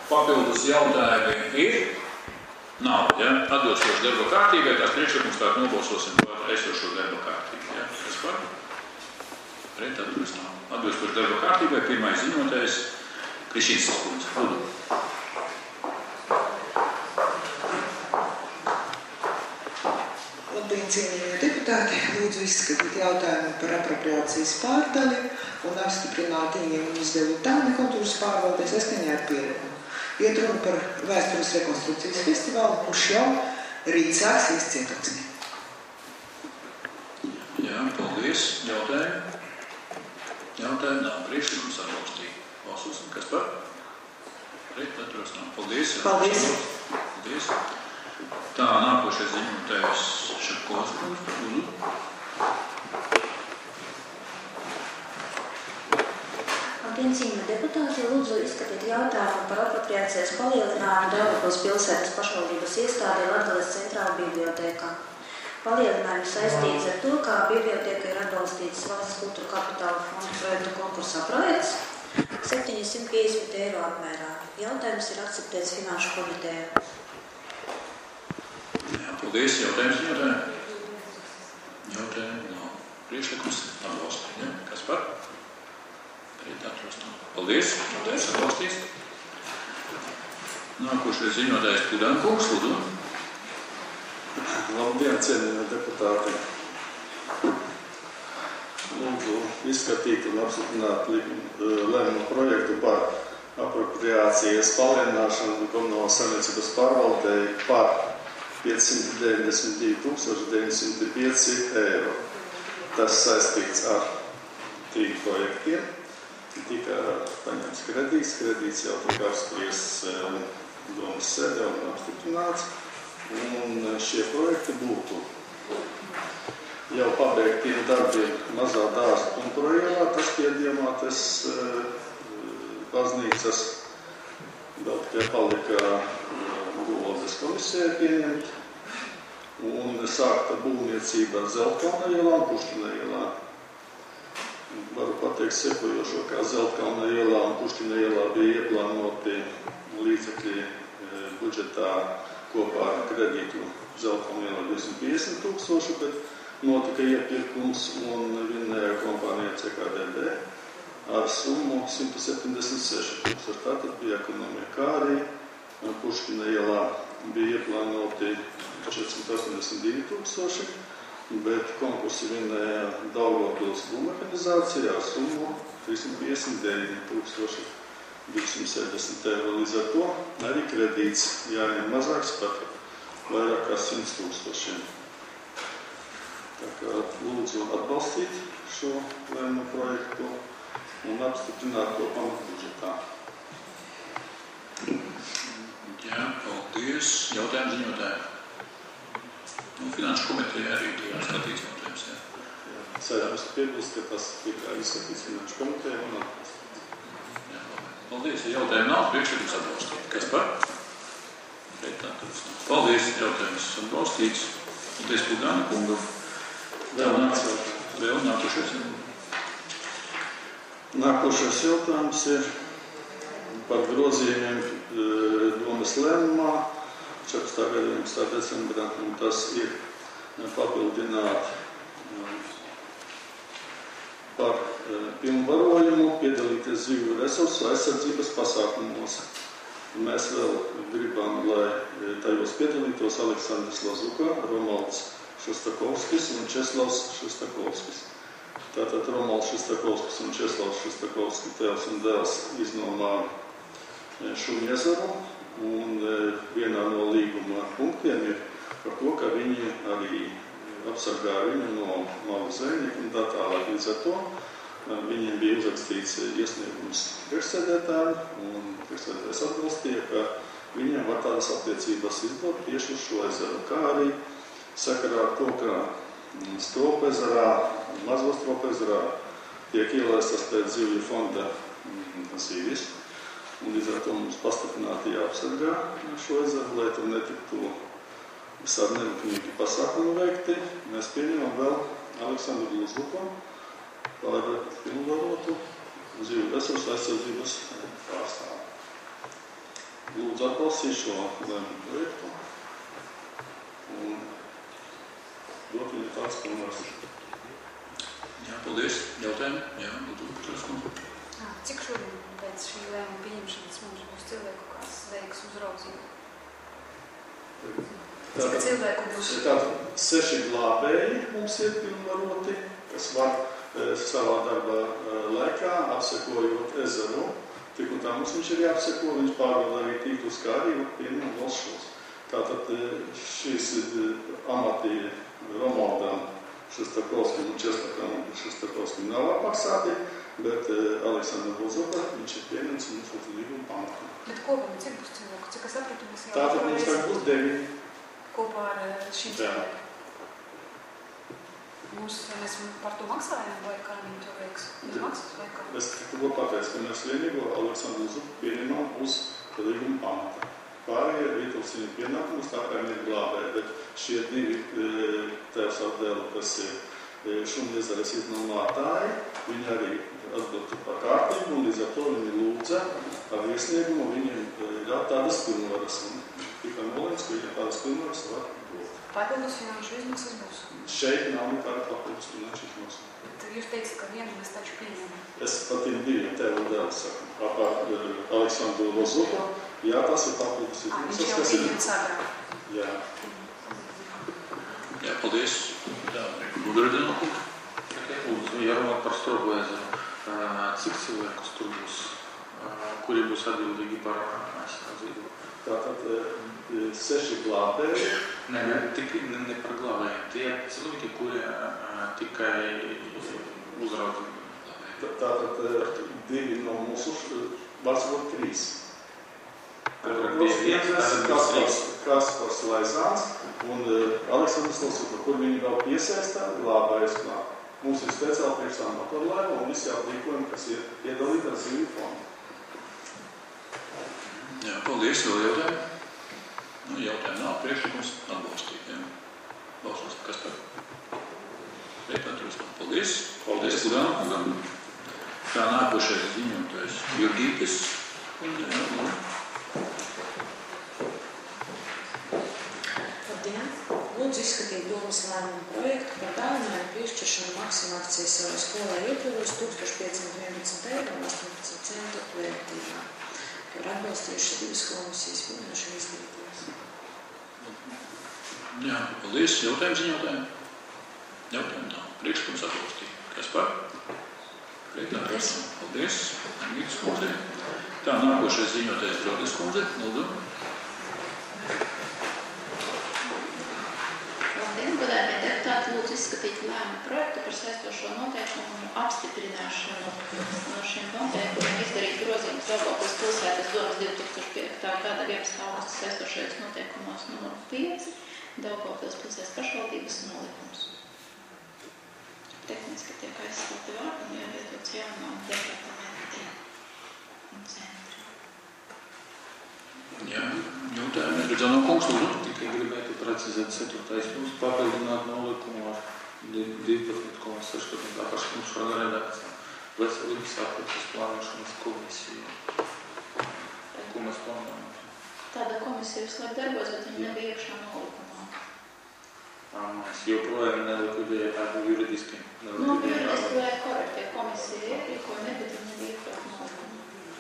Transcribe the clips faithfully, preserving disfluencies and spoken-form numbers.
papildus jautājumi ir? Nav, ja? Atbilstoši darba kārtībai, tās priekšlikums tā nobalsosim par esošo darba kārtību, ja? Kas par? Pret atbilst nav. Atbilstoši darba kārtībai, pirmais ziņotājs Krišīnskas kundze. Lūdzu. Labdien, cienījamie deputāti! Lūdzu izskatīt jautājumu par apropriācijas pārdali un apstiprināt ieņēmumu izdevumu Tārni kultūras pārvaldē saskaņā ar pieredzi. Iet runa par vēstures rekonstrukcijas festivālu, kurš jau rīt sāksies Cietoksnī. Jā, paldies. Jautājumi? Jautājumi nav. Priekšlikums atbalstīt. Balsosim. Kas par? Pret atturas nav. Paldies. Paldies. Paldies. Tā, nākošais ziņotājs Šepkovs. Lūdzu. Labdien, cienījamie deputāti! Lūdzu izskatīt jautājumu par apropriācijas palielinājumu Daugavpils pilsētas pašvaldības iestādē Latgales centrāla bibliotēkā. Palielinājums saistīts ar to, kā bibliotēka ir atbalstīts valsts kultūra kapitāla fonda projektu konkursā projekts septiņsimt piecdesmit eiro apmērā. Jautājums ir akceptēts finanšu komitejā. Jā, paldies. Jautājums jautājumu? Jautājumu nav. Priekšlikums atbalstīt. Ja? Kas par? Paldies. Jautājums atbalstīs. Nākošais ziņotājs Pudankungs. Lūdzu. Labdien, cienījamie deputāti! Lūdzu izskatīt un apstiprināt lēmumu projektu par apropriācijas palielināšanu komunālās saimniecības pārvaldē par piecsimt deviņdesmit divi tūkstoši deviņsimt pieci eiro. Tas saistīts ar trim projektiem. Tika paņemts kredīts, kredīts jau tika apspriests domas sēdē un apstiprināts. Un šie projekti būtu jau pabeigtiem darbiem Mazā dārza Pumpura ielā, tas piediemātes baznīcas, vēl tikai palika Gulozes komisijai pieņemt, un sākta būvniecība Zeltkalna ielā un Puškina ielā. Varu pateikt sekojošo, kā Zeltkalna ielā un Puškina ielā bija ieplānoti līdzekļi budžetā kopā ar kredītu Zeltkalna ielā divsimt piecdesmit tūkstoši, bet notika iepirkums un vinnēja kompānija C K D D ar summu simt septiņdesmit seši tūkstoši. Tātad bija ekonomija, kā arī Puškina ielā bija ieplānoti četrsimt astoņdesmit divi tūkstoši, bet konkursi vinnēja Daugavpils būvmehanizācija ar summu trīssimt piecdesmit deviņi tūkstoši divsimt sešdesmit eiro. Līdz ar to arī kredīts jāņem mazāks par vairāk kā simt tūkstošiem. Tā kā lūdzu atbalstīt šo lēmumu projektu un apstiprināt to pamatbudžetā. Jā, paldies. Jautājums ziņotājiem. Nu, finanšu komiteja arī tika skatīts jautājums, jā. Jā, cerams piebilst, ka tas tika izskatīts finanšu komiteja un atbalstīts. Jā, paldies. Ja jautājumu nav, priekšlikums atbalstīt. Kas par? Paldies. Jautājums atbalstīts. Paldies Pudāna kungam. Vēl nācot. Vēl nākošais. Nākošais jautājums ir par grozījumiem domas lēmumā četrpadsmitā gada vienpadsmitā decembrā, un tas ir papildināt par pilnvarojumu piedalīties zivju resursu aizsardzības pasākumos. Mēs vēl gribam, lai tajos piedalītos Aleksandrs Lazuka, Romalds Šostakovskis un Česlavs Šostakovskis. Tātad Romalds Šostakovskis un Česlavs Šostakovskis tēvs un dēls iznomā Šuņezaru, un vienā no līguma punktiem ir par to, ka viņi arī apsargā viņu no malu zvejnieku un tā tālāk. Līdz ar to viņiem bija uzrakstīts iesniegums priekšsēdētājiem, un priekšsēdētājs atbalstīja, ka viņiem var tādas attiecības izdot tieši uz šo ezeru, kā arī sakarā ar to, ka Stropezerā, Mazo Stropezerā tiek ielaistas pēc zivju fonda zīvis. Un līdz ar to mums pastiprināti jāapsargā šo ezeru, lai tur netiktu visādi neliknīgi pasākumi veikti. Mēs pieņemam vēl Aleksandru Lazuku par pilnvarotu zivju resursu aizsardzības pārstāvu. lūdzu atbalstīt šo lēmumu projektu un dot viņu tāds pilnvars. Jā, paldies. Jautājumi? Jā, lūdzu, Petras kundze. Cik šodien pēc šī lēmuma pieņemšanas mums būs cilvēku, kas veiks uzraudzību? Cik cilvēku būs? Tātad seši glābēji mums ir pilnvaroti, kas var e, savā darba e, laikā, apsekojot ezeru. Tik un tā mums viņš ir jāapseko, viņš pārvalda arī tīklus, kā arī pieņem valšos. Tātad e, šīs e, amati Romaldam, Šestakovskim un Čestakam Šestakovskim nav apmaksāti, bet e, Aleksandra Lozoka viņš ir pieņemts un mums ir līguma pamatā. Bet kopumā cik būs cilvēku? Cik es sapratu, mēs jau... Tātad mums tagad būs deviņi. Kopā ar šīm cilvēku. Mums, mēs par to maksājam, vai kā viņi to veiks? Bez maksas vai kā? Es tikko pateicu, ka mēs vienīgo Aleksandru Lozoku pieņemam uz līguma pamata. Pārējie Vītols viņu pienākumus, tā kā viņi ir glābēji, bet šie divi tēvs atdēli, kas ir Šumjezares iznamātāji, viņi arī atbildu par kārtību, un līdz ar to viņi lūdza ar iesniegumu viņiem ļaut tādas pilnvaras. Tikai nolēms, ka viņiem tādas pilnvaras var dot. Papildus finanšu izmaksas būs? Šeit nav nekāda papildus finanšu izmaksas. Tad jūs teicat, ka vienu mēs taču pieņemam. Es par tiem diviem tevu dēlu saku. Par Aleksandru Lozoku, jā, tas ir papildus izmaksas. Viņš jau pieņemts agrāk. Jā. Jā, paldies. Jā, Gudradina kungs. Lūdzu, ja runāt par Strogo ezeru, cik cilvēkus tur būs, kuri būs atbildīgi par aizsardzību? Tātad seši glābēji. Nē, ne, tik, ne, ne par glābējiem. Tie cilvēki, kuri tikai uzraudzību. Tātad divi no mūsu, varbūt trīs. Kaspars, Kaspars Laizāns un Aleksandrs Lozoka, kur viņi vēl piesaistā glābējas klāt. Mums ir speciāli priekšā motorlaiva un visi aplīkojumi, kas ir iedalīti ar zivju fondu. Jā, paldies. Vēl jautājumi? Nu, jautājumi nav. Priekšlikums atbalstīt. Jā. Balsos. Kas par? Reit atrast. Paldies. Paldies. Gudām kungam. Tā nākošais ziņotājs Jurgītis. Labdien! Lūdzu izskatīt domas lēmumu projektu par dāvinājumu piešķiršanu Maksima akcijas savai skolai Iepūros tūkstoš piecsimt vienpadsmit eiro un astoņpadsmit centu vērtībā. Par atbalstījuši divas komisijas finanšu izglītības. Jā, paldies. Jautājums un jautājumi? Jautājumi nav. Priekšlikums atbalstīt. Kas par? Paldies. Paldies. Angītas kundze. Tā, nākošais ziņotājs Brodes kundze. Lūdzu. Labdien, godājumie deputāti, lūdzu izskatīt lēmumu projektu par saistošo noteikumu apstiprināšanu no šiem noteikumiem, izdarīt grozījumus Daugavpils pilsētas domas divi tūkstoši piekta gada vienpadsmitā augusta saistošajos noteikumos numur pieci, Daugavpils pilsētas pašvaldības nolikums. Tehniski tiek aizstāti vārdi un ievietots jaunām departamenti un centri. Jā, jautājumi. Redzam no kungs, lūdzu. Tikai gribētu precizēt ceturtais mums papildināt nolikumu ar divpadsmit komats seši, tā paša mums šāda redakcija. Veselības aprūpes plānošanas komisija. Ko mēs plānojam? Tāda komisija vislāk darbojas, bet viņa nebija iekšā nolikumā. Mēs joprojām nelikvidēja tādu juridiski. Nu, juridiski vai korektie komisija ierīkoja, ne, bet viņa nebija iekšā nolikumā.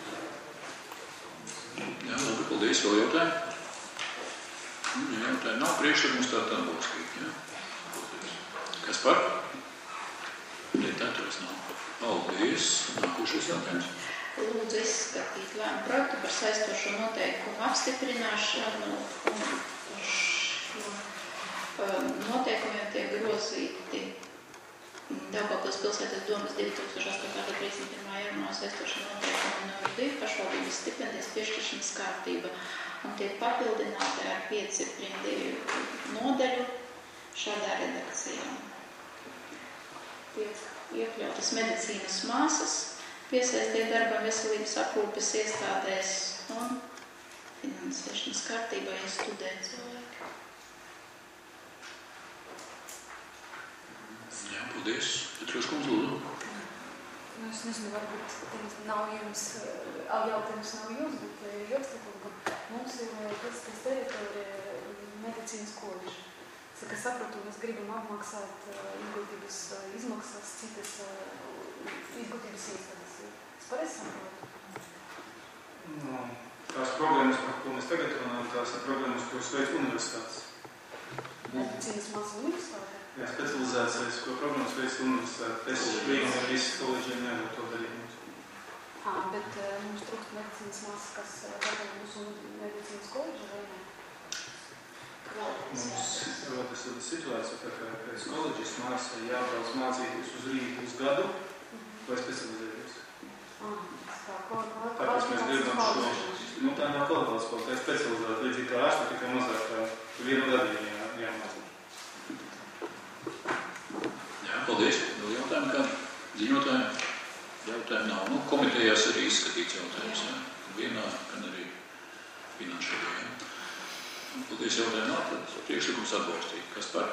Jā, labi, paldies. Vēl jautājumi? Jā, jautājumi nav. Priekšlikums tātad atbalstīt. Jā. Kas par? Reit atrast nav. Paldies. Nākošais jautājums. Lūdzu izskatīt lēmumu projektu par saistošo noteikumu apstiprināšanu un šo noteikumiem tiek grozīti Daugavpils pilsētas domas divi tūkstoši astoņā gada trīsdesmit pirmā janvārā saistošo noteikumu numur divi pašvaldības stipendijas piešķiršanas kārtība un tiek papildināti ar pieci prindīju nodaļu šādā redakcijā. Tiek iekļautas medicīnas māsas, piesaistīt darbam veselības aprūpes iestādēs un finansēšanas kārtībā iestudē cilvēki. Jā, paldies. Petros kundze, lūdzu. Nu, es nezinu, varbūt nav jums, jautājums nav jums, bet jums, cik es saprotu, mēs gribam apmaksāt izglītības izmaksas, citas izglītības iestādes. Es pareizi saprotu? No, tās problēmas, par ko mēs tagad runājam, tās ir problēmas, kuras veids universitātes. Medicīnas mākslas universitāte? Jā, specializācijas, ko problēmas veids universitāte. Es vienam ar visu kolēģiem nevaru to darīt. Ā, bet uh, mums trūkst medicīnas mākslas, kas darbojas mūsu medicīnas koledža vai ne? Mums rodas situācija, tā kā pēc koledžas māksla jābrauc mācīties uz Rīgu uz gadu vai specializēties. Tāpēc mēs gribam šo, nu tā nav kvalitātes kaut kā specializēta, līdzīgi kā ārsta, tikai mazāk kā vienu gadu jā, jāmācīt. Jā, paldies. Vēl jautājumu kādu? Ziņotāju? Jautājumu nav. Nu, komitejās arī izskatīts jautājums. Jā. Vienā, gan arī finanšajā. Jā. Paldies jautājumu nav, tad priekšlikums atbalstīt. Kas par?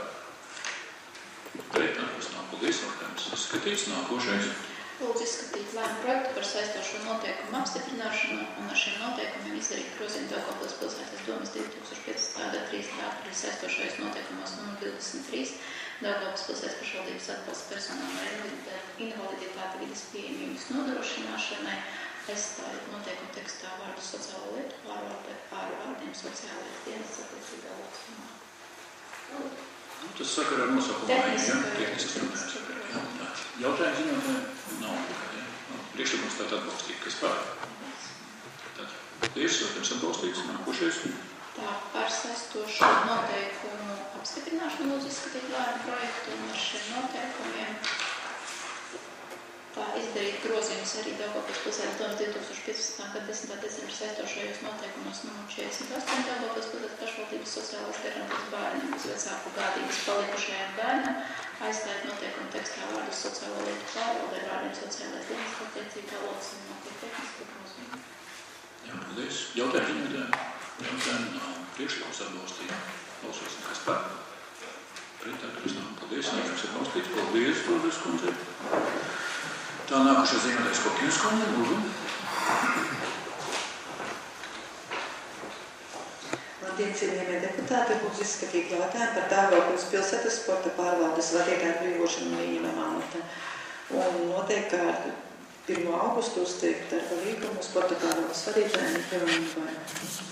Pret, kas nav. Paldies jautājums. Izskatīts nākošais. Lūdzu izskatīt lēmumu projektu par saistošo noteikumu apstiprināšanu un ar šiem noteikumiem izdarīt grozījumu Daugavpils pilsētas domas divi tūkstoši piecpadsmitā gada trīsdesmitā aprīļa saistošais noteikumos numur divdesmit trīs Daugavpils pilsētas pašvaldības atbalsta personām ar invaliditāti vides pieejamības nodrošināšanai, aizstājot noteikumu tekstā vārdu sociālo lietu pārvalde ar vārdiem sociālais dienas attiecīgā locumā. Nu, tas sakara ar nosaukumu maiņu, ja? Tehnisks jautājums. Jautājums ziņotāji? Nav. Ja? Priekšlikums tātad atbalstīt. Kas par? Tad paldies, jautājums atbalstīts. Nākošais. Tā par saistošo noteikumu apstiprināšanu lūdzu izskatīt lēmumu projektu un ar šiem noteikumiem tā izdarīt grozījumus arī Daugavpils pilsētas domas divi tūkstoši piecpadsmitā gada desmitā decembra saistošajos noteikumos numur četrdesmit astoņi Daugavpils pilsētas pašvaldības sociālās garantijas bērniem uz vecāku gādības palikušajiem bērnam, aizstājot noteikumu tekstā vārdus sociālo lietu pārvalde ar vārdiem sociālās dienas attiecīgā locumā pie tehniska grozījuma. Jā, paldies. Jautājumi ziņotāji? Jautājumi nav. Priekšlikums atbalstīt. Balsosim, kas par? Pret, atturas nav. Paldies. Jautājums atbalstīt. Paldies, Lūdzu, kundze. Tā nākušā ziņotājs Kopjūnas kundze, lūdzu. Labdien, cienījamie deputāti, lūdzu izskatīt jautājumu par Daugavpils pilsētas sporta pārvaldes vadītāju brīvošanu no ieņemamā amata. Un noteikti, ka ar pirmo augustu uzteikt darba līgumu sporta pārvaldes vadītājiem ir pilnīgi vairāk.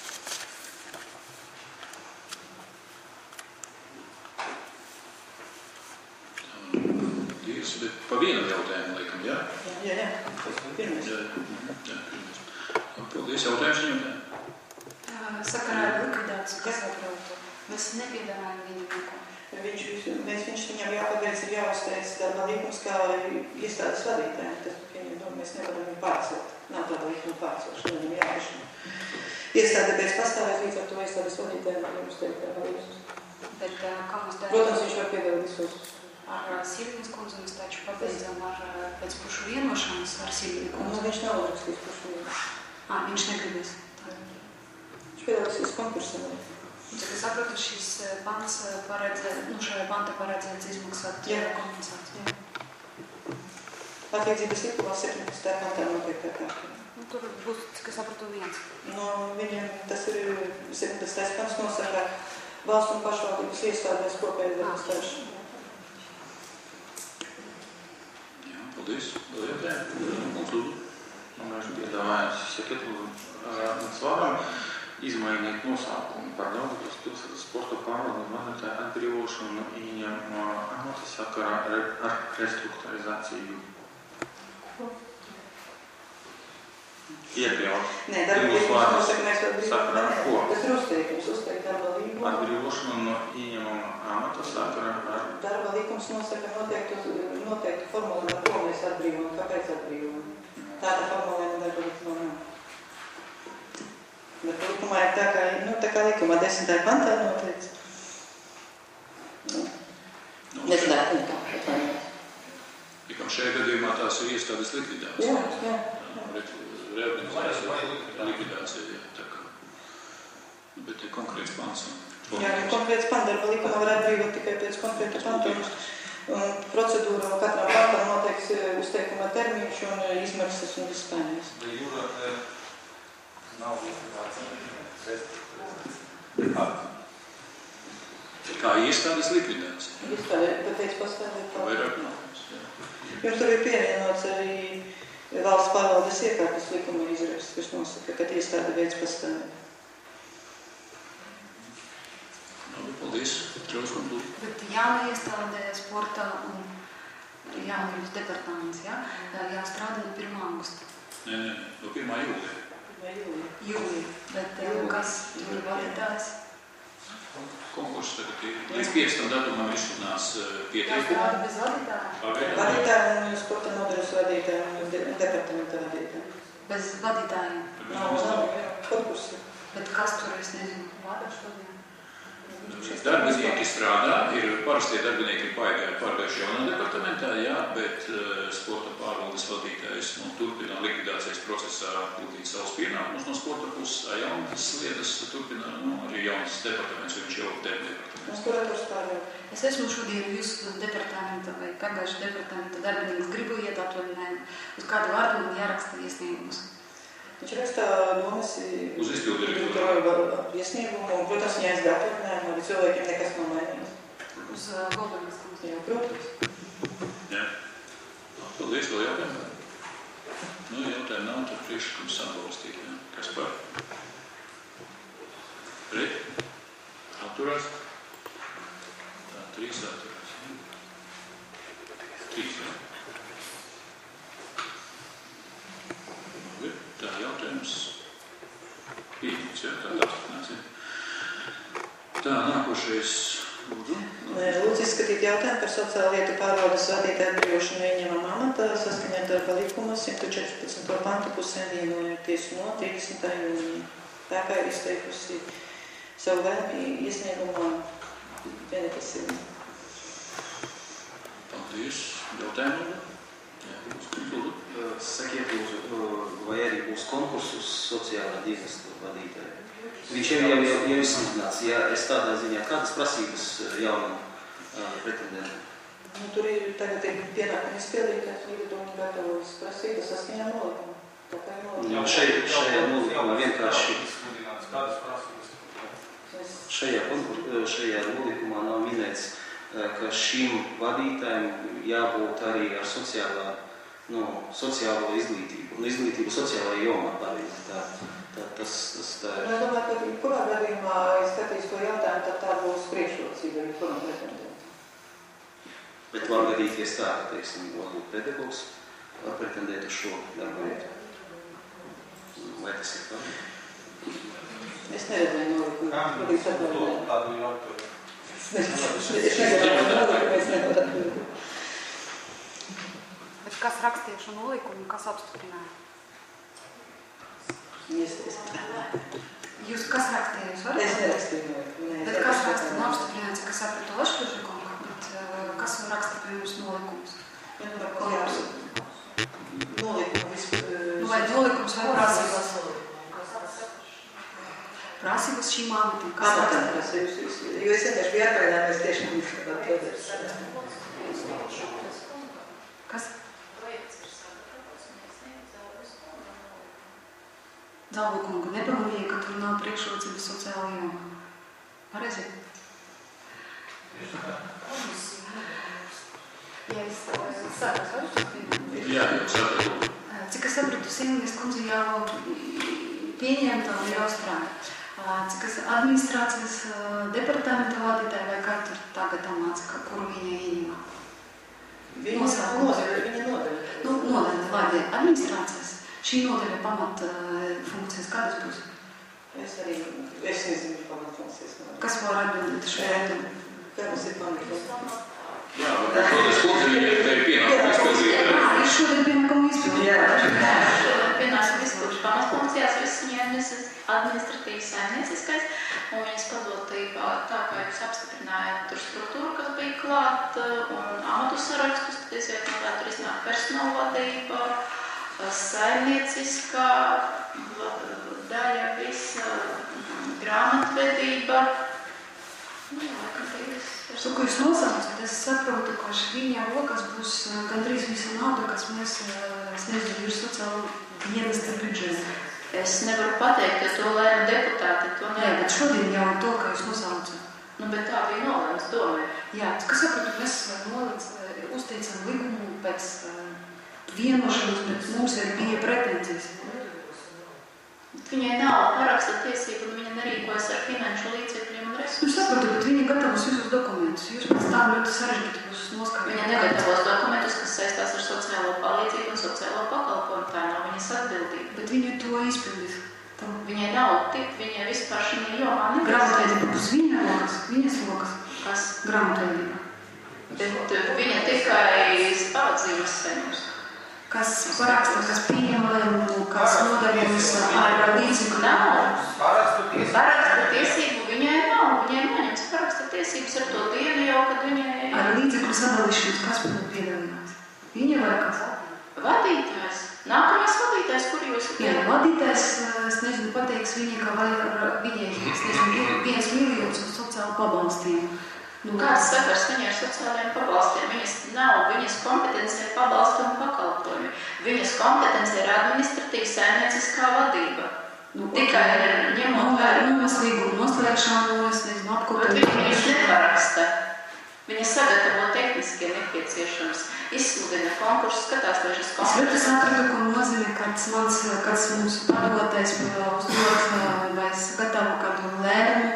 Bet pa vienam jautājumu, laikam, jā? Jā, jā, pirmais. Jā, jā, pirmais. Paldies, jautājums ziņotājiem. Sakarā ar likvidāciju, kas atbrautu? Mēs nepiedāvājam viņu neko. Viņš, mēs, viņš viņam jāpabeidz ir jāuztais darba līgums kā iestādes vadītājiem. Tas, viņam, nu, mēs nevaram viņu pārcelt. Nav tāda līguma pārcelšana, viņam jāpašana. Iestāde pēc pastāvēt, līdz ar to iestādes vadītājiem var uzteikt darba līgumus. Bet kā mēs darām? Protams, viņš var piedalīt visos. Ar Silvijas kundzi mēs taču pabeidzam ar pēc pušu vienošanas ar Silviju kundzi. Nu, viņš nav uzrakstījis pušu vienošanas. Ā, viņš negribēs. Viņš piedalīsies konkursā. Cik es saprotu, šis pants paredzē, nu šajā panta paredzēts izmaksāt kompensāciju. Attiecības likumā septiņpadsmitajā pantā noteikti kārtībā. Nu, tur būs, cik es saprotu, viens. No viņiem tas ir septiņpadsmitais pants nosaka valsts un pašvaldības iestādēs kopējas darbas staršana. Paldies. Vēl jautājumu? Mums lūdzu. Mēs piedāvājam, sakiet, mēs varam izmainīt nosaukumu par Daugavpils pilsētas sporta pārvaldes vadītāju atbrīvošanu no ieņemamā amata sakarā ar restruktūrizāciju. Iekļaut. Nē, darba līgums nosaka, mēs vēl sakarā ar ko? Tas ir uzteikums, uzteikt darba līgumu. Atbrīvošanu no ieņemamā amata sakarā ar... Darba līgums nosaka noteiktu, noteiktu formulu, ar ko mēs atbrīvojam, kāpēc atbrīvojam. Tāda formulēma darba līgumā nav. Bet likumā ir tā kā, nu, tā kā likumā desmitajā pantā noteikts. Nu, desmitā punktā, atvainojos. Tikam šajā gadījumā tās ir iestādes likvidācija. Jā, jā. Reorganizācija, likvidācija, jā, tā kā. Bet ir konkrēts pants. Jā, ja konkrēts pants darba likumā var atbrīvot tikai pēc konkrēta panta. Un procedūra katram pantam noteiks uzteikuma termiņš un izmaksas un vispārējais. Jūra nav likvidācija. kā iestādes likvidācija. Iestāde, tāpēc pastāvēt pār. Vairāk nav. Jums tur ir pievienots arī valsts pārvaldes iekārtas likuma izraksts, kas nosaka, ka iestāde veids pastāvēt. Labi, paldies. Trauks man lūdzu. Bet jauna iestādē sporta un jaunības departaments, jā, jāstrādā no pirmā augusta. Nē, nē, no pirmā jūlija. Jūlija. Bet kas tur ir vadītājs? Konkurss tagad ir. Līdz piecdesmitam datumam izsludinās pieteikumu. Strādā bez vadītāja? Vadītāja un sporta nodaļas vadītāja un departamenta vadītāja. Bez vadītājiem? Nav konkursi. Bet kas tur, es nezinu, vada šodien? Darbinieki strādā, ir parastie darbinieki pārgājuši pārgājuši jaunā departamentā, jā, bet uh, sporta pārvaldes vadītājs nu, turpina likvidācijas procesā pildīt savus pienākumus no sporta puses, jaunas lietas turpina nu, arī jaunas departaments, viņš jau der departaments. Kurators pārēj. Es esmu šodien jūsu departamenta vai pagājuša departamenta darbinieks, gribu iet atvaļinājumu. Uz kādu vārdu man jāraksta iesniegumus? Viņš rakstā domas uz izpildu direktoru iesniegumu, un, protams, viņa aizgāja atvaļinājumu, arī cilvēkiem nekas nav mainījies. Uz uh, Goldagas kungs. Jā, protams. Jā. Paldies, vēl jautājumu. Nu, jautājumu nav, tad priekšlikums atbalstīt, jā. Kas par? Pret? Atturās? Tā, trīs atturās. Trīs, jā. Tā jautājums pieņems, ja? Tā apstiprinās, ja? Tā, nākošais, lūdzu. Lūdzu izskatīt jautājumu par sociālo lietu pārvaldes vadītāju atbrīvošanu ieņemam amatā saskaņā ar darba likumu simt četrpadsmito pantu pusēm vienojoties no trīsdesmitā jūnija. Tā kā ir izteikusi savu vēlmi iesniegumā Benita Silva. Paldies. Jautājumu? Jā, lūdzu. Sakiet, lūdzu, vai arī būs konkurss uz sociālā dienesta vadītāju? Viņš jau jau jau izsludināts, ja es tādā ziņā, kādas prasības jaunam pretendentam? Nu, tur ir tagad ir pienākumi izpildītās, līdz un gatavos prasības saskaņā nolikumu. Tā kā ir nolikumu. Jo šeit, šajā nolikumā vienkārši Kādas prasības? šajā, šajā nolikumā nav minēts, ka šim vadītājiem jābūt arī ar sociālā no sociālo izglītību, un izglītību sociālajā jomā pareizi. Tā, tā, tas, tas tā ir. Es domāju, ka kurā gadījumā skatīs to jautājumu, tad tā būs priekšrocība arī kuram pretendentam. Bet var gadīties tā, ka, teiksim, varbūt pedagogs var pretendēt uz šo darbu vietu. Vai tas ir tā? Es neredzēju nolikumu. Kādu tādu jautājumu? Es neredzēju nolikumu, es nevaru. Bet kas rakstīja šo nolikumu, kas apstiprināja? Jūs kas rakstīja? Jūs varat? Es nerakstīju nolikumu. Bet kas rakstīja? Nav apstiprināts, kas sapratu Lašpriekšlikumu, bet kas raksta pie jums nolikumus? Nolikums. Nu, vai nolikums vai prasības? Prasības šīm amatam. Kas Amatam raksta? prasības. Jo es vienkārši biju atvaļinājumais tiešām atvaļinājumais. Kas? Zālukungu nepamanīja, ka tur nav priekšrocības sociāla joma. Pareizi? Ja es sapratu, vai šis bija? Jā, jau sapratu. Cik es sapratu, Silvijas kundze jau pieņemta un jau strādā. Cik es administrācijas departamenta vadītāja vai kā tur tagad amāca, kuru viņa ieņemā? Viņa nodaļa, viņa nodaļa. Nu, nodaļa, labi, administrācijas. Šī nodaļa pamat funkcijas kādas būs? Es arī, es nezinu pamat funkcijas. Kas var atbildēt šo jautājumu? Kādas ir pamat funkcijas? Jā, varbūt Paldies kundze, viņai te ir pienākumi izpildīt. Jā, ir šodien pienākumu izpildīt. Jā, šodien pienākumu izpildīt pamatfunkcijās, viss viņiem administratīvs saimnieciskais, un viņas padotībā tā, kā jūs apstiprinājāt tur struktūru, kas bija klāt, un amatu sarakstus, tad izvietot tur iznāk personāla vadība, saimnieciskā daļa, visa grāmatvedība. Nu, laikam, tā ir viss. To, ko jūs nosaucat, es saprotu, ka viņa rokas būs gandrīz visa nauda, kas mēs sniedzam jūsu sociālo dienesta budžetu. Es nevaru pateikt, jo to lēma deputāti, to Nē, nevar. bet šodien jau to, ka jūs nosaucat. Nu, bet tā bija nolēmts domē. Jā, kas sapratu, mēs nolēc, uzteicam ligumu pēc vienošanas, bet mums arī bija pretenzijas. Viņai nav paraksta tiesība, un viņa nerīkojas ar finanšu līdzekļiem un resursiem. Nu, sapratu, bet viņa gatavos visus dokumentus. Jūs pēc tam ļoti sarežģīti būs noskaidrot. Viņa negatavos dokumentus, kas saistās ar sociālo palīdzību un sociālo pakalpojumu. Tā nav viņas atbildība. Bet viņa to izpildīs. Viņai nav tip, viņai vispār šī jomā nekas. Grāmatveidība būs viņa rokas, viņas rokas. Kas? Grāmatveidība. Bet viņa tikai spārdzīmes saņems. Kas paraksta, kas pieņem lēmumu, kas nodarbojas ar līdzekļu. Nav. Paraksta tiesību viņai nav. Viņai noņems paraksta tiesības ar to dienu jau, kad viņai... Ar līdzekļu sadalīšanas, kas piedalījās? Viņa vai kas? Vadītājs. Nākamais vadītājs, kur jūs... Jā, vadītājs, es nezinu, pateiks viņa, ka var viņai, es nezinu, viens miljonus uz sociālu pabalstiem. Nu, kāds sakars viņai ar sociālajiem pabalstiem? Viņas nav, viņas kompetencija ir pabalstu un pakalpojumi. Viņas kompetencija ir administratīva saimnieciskā vadība. Nu, tikai ņemot vērā. Nu, mēs līgumu noslēgšanu, es nezinu, apkopot. Bet viņas neparaksta. Viņa sagatavo tehniskie nepieciešams, izsludina konkursu, skatās, vai šis konkurss... Es ļoti sapratu, ko nozīmē, kāds mans, kāds mums padotais uzdot, vai es gatavu kādu lēmumu,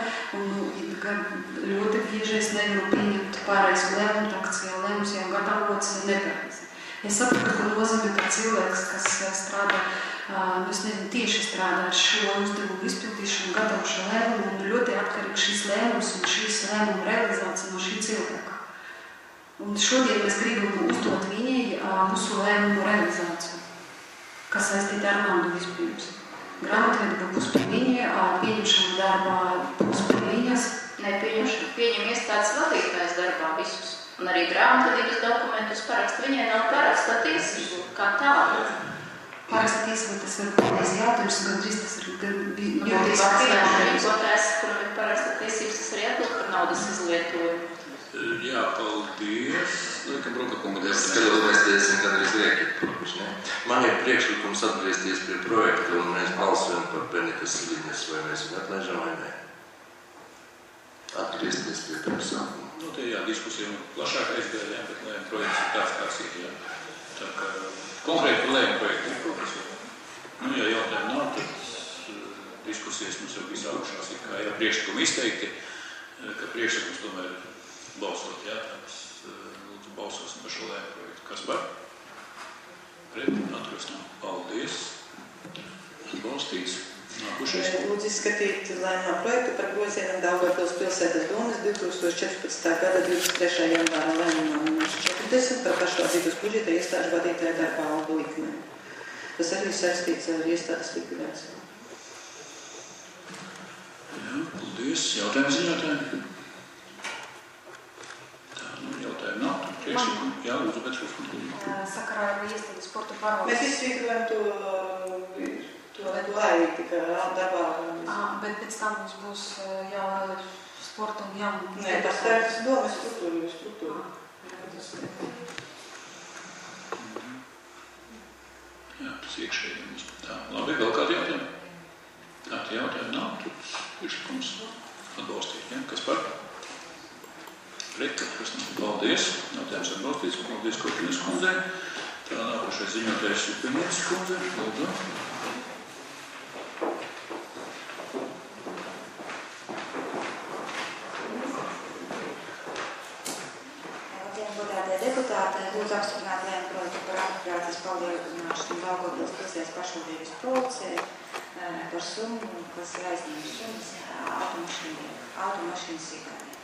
un ļoti bieži es nevaru pieņemt pārējais lēmumu, tā kā jau lēmums jau gatavots nepareizi. Es sapratu, ko nozīmē, ka cilvēks, kas strādā, es nezinu, tieši strādā šo uzdevumu izpildīšanu, gatavo šo lēmumu, un ļoti atkarīgi šīs lēmums un šīs lēmuma realizācija no šī cilvēka. Un šodien mēs gribam uzdot viņai mūsu lēmumu realizāciju, kas saistīta ar naudu vispirms. Grāmatvedība būs pie viņa, pieņemšana darbā būs pie viņas. Nepieņemšana, pieņem iestādes vadītājs darbā visus. Un arī grāmatvedības dokumentus paraksta. Viņai nav paraksta tiesību kā tādu. Paraksta tiesība, tas ir paldies jautājums, un gandrīz tas ir juridisks jautājums. Kuram ir paraksta tiesības, tas arī atbild par naudas izlietojumu. Jā, paldies. Laikam, Broka kunga dēļ. Skatoties, esam gandrīz lieki palikuši, ne? Man ir priekšlikums atgriezties pie projekta, un mēs balsojam par Benikas Sliņas, vai mēs viņu atlaižam vai ne? Atgriezties pie pirmsākuma. Nu, te jā, diskusija plašāk aizgāja, jā, bet lēma projekts ir tāds, kāds ir, jā. Tā kā konkrēti par lēma projektu ir progresīva. Nu, ja jautājumu nav, tad diskusijas mums jau bija sākušās, ir kā jau priekšlikumi izteikti, ka priekšlikums tomēr balsot, jā, tad lūdzu balsosim par šo lēmu projektu. Kas par? Pret, atrast nav. Paldies. Atbalstīts. Nākušais. Lūdzu izskatīt lēmumā projektu par grozījumiem Daugavpils pilsētas domas divi tūkstoši četrpadsmitā gada divdesmit trešā janvāra lēmumā numurs četrdesmit par pašvaldības budžeta iestāžu vadītāju darbā algu likmēm. Tas arī saistīts ar iestādes likvidāciju. Jā, paldies. Jautājums ziņotāji? Tā, nu, jautājumu nav. Priekšlikumu. Jā, lūdzu, bet lūdzu. Sakarā ar iestādes sporta pārvaldes. Mēs izsvītrojam to... To lai tika darbā. Bet pēc tam mums būs jau sporta un jaunu. Nē, tas ir domas struktūra, struktūra. Jā, tas iekšēji mums. Tā, labi, vēl kādi jautājumi? Tā, tie jautājumi nav, tad priekšlikums atbalstīt, ja? Kas par? Pret, kas nav. Paldies. Jautājums atbalstīts, paldies Kopiņas kundzei. Tā nākošais ziņotājs Upiņas kundze. Lūdzu. Lūdzu apstiprināt lēmumu projektu par apropriācijas palielināšanu Daugavpils pilsētas pašvaldības policijai par summu, kas ir aizņemtas summas automašīnas sīkājiem.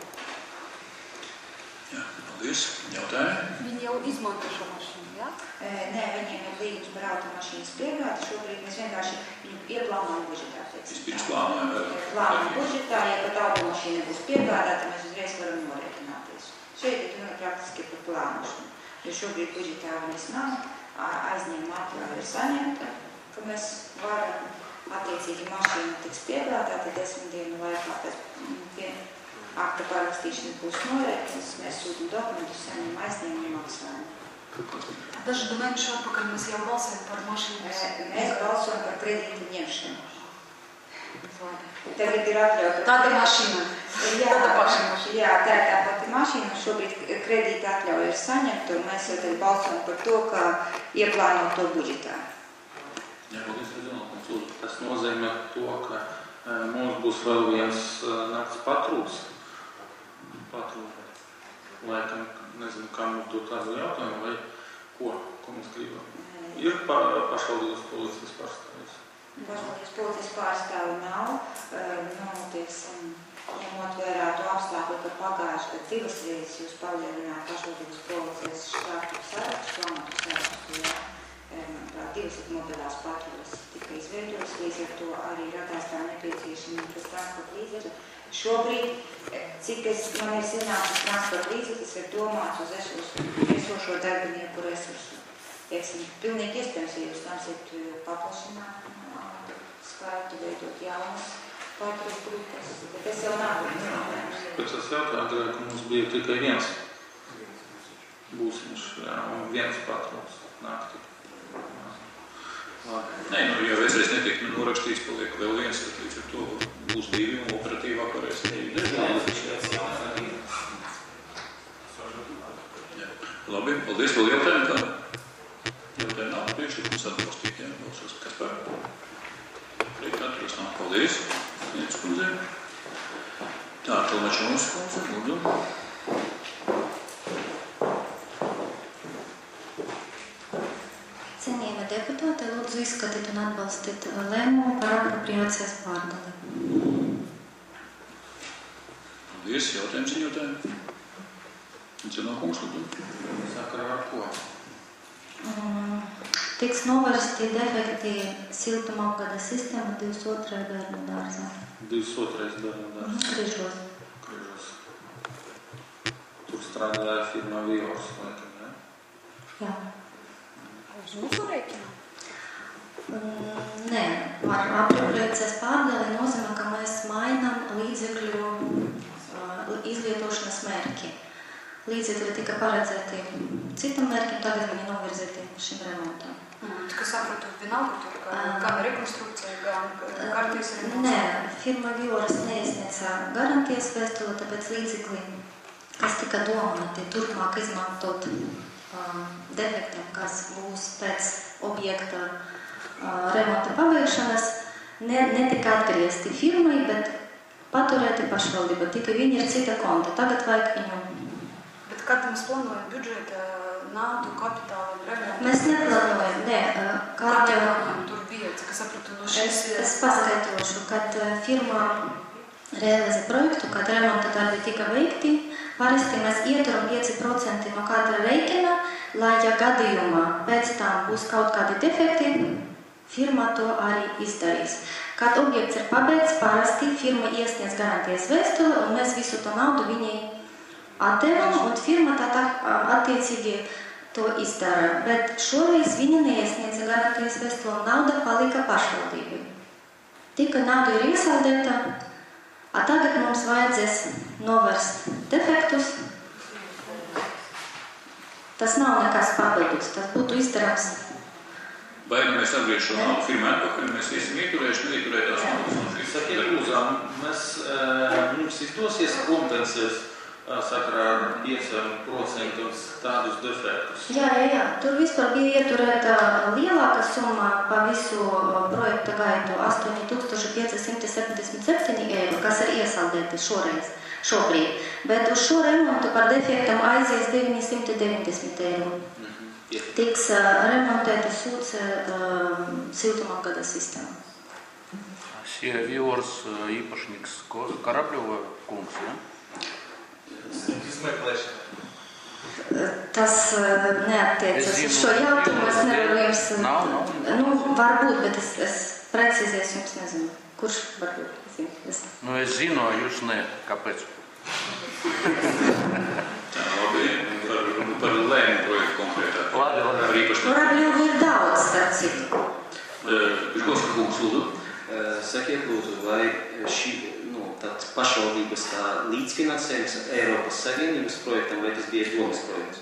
Jā, paldies. Jautājumi? Viņi jau izmanto šo mašīnu, jā? Nē, viņiem ir līgums par automašīnas piegādi. Šobrīd mēs vienkārši viņu ieplānojam budžetā. Vispirms plānojam vēl. Plānojam budžetā, ja pat automašīna būs piegādāta, mēs uzreiz varam norēķināties. Šeit ir runa praktiski par plānošanu. Jo šobrīd budžetā mēs nav, aizņēmuma atļauja ir saņemta, ka mēs varam attiecīgi mašīna tiks piegādāta desmit dienu laikā pēc akta parakstīšanas būs norēķins, mēs sūtam dokumentus, saņemam aizņēmumu maksājumu. Daži mēneši atpakaļ mēs jau balsojam par mašīnas. Mēs balsojam par kredītu ņemšanu. Tagad ir atļauta. Tāda mašīna. Jā, tāda paša mašīna. Jā, tā ir tā pati mašīna. Šobrīd kredīta atļauja ir saņemta, un mēs jau tagad balsojam par to, kā ieplānot to budžetā. Jā, paldies, Redzonkungs. Tas nozīmē to, ka mums būs vēl viens nakts patrūks. Patrūks. Laikam, nezinu, kā mums dot tādu jautājumu, vai ko, ko mēs gribam. Ir pa, pašvaldības policijas pārstāvis. Pašvaldības policijas pārstāvi nav. Nu, tieksim, ņemot vērā to apstākļu, ka pagājuši, ka divas reizes jūs palielināt pašvaldības policijas štātu sarakstu, amatu sarakstu, jā. Divas mobilās patruļas tika izveidotas, līdz ar to arī radās tā nepieciešamība transporta līdzekļu. Šobrīd, cik es, man ir zināms, transporta līdzekļus ir domāts uz esošo darbinieku resursu. Tieksim, pilnīgi iespējams, ja jūs tamsiet paplašināt skaitu, veidot jaunas patruļu grupas, bet tas jau nav problēmas. Pēc es jautāju, ka mums bija tikai viens būsiņš, jā, un viens patruļs naktī. Nē, nu, ja vēsreiz netiek nu, norakstīts, paliek vēl viens, tad līdz ar to būs divi un operatīvā varēs nevienu. Labi, paldies, vēl jautājumu kādā? Jautājumu nav priekšlikums atbalstīt, jā, balsos, kas par? Priekš atrast nav, paldies. Sniedz kundze. Tā, Kalmačovas kundze, lūdzu. Cienījamie deputāti, lūdzu izskatīt un atbalstīt lēmumu par apropriācijas pārdali. Paldies, jautājums un jautājumu. Cienākums, lūdzu. Sakarā ar ko? Um, tiks novērsti defekti siltumapgādes sistēma divdesmit otrajā bērnu dārzā. divdesmit otrais bērnu dārzā? Križos. Križos. Tur strādāja firma Vīors, laikam, ne? Jā. Uz mūsu rēķinu? Nē, ar apropriācijas pārdali nozīmē, ka mēs mainām līdzekļu uh, izlietošanas mērķi. Līdzekļi tika paredzēti citam mērķim, tagad viņi novirzīti šim remontam. Mm, kā saprotu, vienalga tur, kā, kā rekonstrukcija, gan garantijas remonts? Nē, firma Vioras neizniecā garantijas vēstuli, tāpēc līdzekļi, kas tika domāti turpmāk izmantot uh, defektiem, kas būs pēc objekta uh, remonta paveikšanas, ne, netika atgriezti firmai, bet paturēti pašvaldība, tikai viņi ir cita konta. Tagad vajag viņu. Bet kad mēs plānojam budžeta, naudu, kapitālu, remontu? Mēs neplānojam, nē. Kā tev tur bija, cik es sapratu, no šis... Es, es paskaidrošu, kad firma realizē projektu, kad remonta darbi tika veikti, parasti mēs ieturam pieci procenti no katra rēķina, lai ja gadījumā pēc tam būs kaut kādi defekti, firma to arī izdarīs. Kad objekts ir pabeigts, parasti firma iesniedz garantijas vēstuli, un mēs visu to naudu viņai atdevam, un firma tā, tā attiecīgi to izdara. Bet šoreiz viņa neiesniedza garantijas vēstuli, un nauda palika pašvaldībai. Tika nauda ir iesaldēta, a tagad mums vajadzēs novērst defektus. Tas nav nekas papildus, tas būtu izdarams. Vai nu mēs atgriež šo naudu firmā atpakaļ, mēs esam ieturējuši, neieturētās naudas. Sakiet, lūdzām, mēs, mums izdosies kompensēt sakarā ar pieciem procentiem tādus defektus? Jā, jā, jā. Tur vispār bija ieturēta lielāka summa pa visu projekta gaitu – astoņi tūkstoši pieci simti septiņdesmit septiņi eiro, kas ir iesaldēti šoreiz, šobrīd. Bet uz šo remontu par defektam aizies deviņi simti deviņdesmit eiro. Tiks remontēta sūce uh, siltumapgādes sistēma. Šie Vīors īpašnieks Karabļova kungs, ja? Izmeklēšana. Tas neattiecas uz šo jautājumu, es nevaru jums... Nav, nav. Nu, varbūt, bet es, es precīzi es jums nezinu. Kurš varbūt? Es, es... Nu, es zinu, jūs ne. Kāpēc? Tā, labi, par, par lēmu projektu konkrētāk. Labi, labi. Par īpašnieku. Karabļovu ir daudz, starp citu. Pirkoska kungs, lūdzu. Sakiet, lūdzu, vai šī... Tad pašvaldības tā līdzfinansējums Eiropas Savienības projektam, vai tas bija domas projekts?